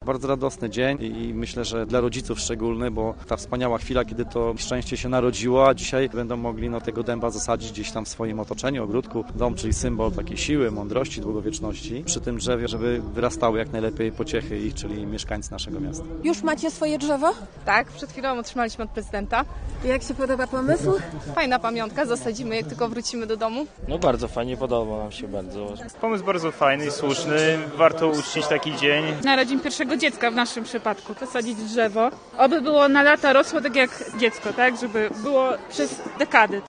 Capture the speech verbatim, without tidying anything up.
bardzo radosny dzień i myślę, że dla rodziców szczególny, bo ta wspaniała chwila, kiedy to szczęście się narodziło, a dzisiaj będą mogli no, tego dęba zasadzić gdzieś tam w swoim otoczeniu, ogródku. Dąb, czyli symbol takiej siły, mądrości, długowieczności. Przy tym drzewie, żeby wyrastały jak najlepiej pociechy ich, czyli mieszkańcy naszego miasta. Już macie swoje drzewo? Tak, przed chwilą otrzymaliśmy od prezydenta. Jak się podoba pomysł? Fajna pamiątka, zasadzimy jak tylko wrócimy do domu. No bardzo fajnie, podoba nam się bardzo. Pomysł bardzo fajny i słuszny, warto uczcić taki dzień. Narodzin pierwszego dziecka w naszym przypadku, posadzić drzewo. Oby było na lata rosło tak jak dziecko, tak, żeby było przez dekady.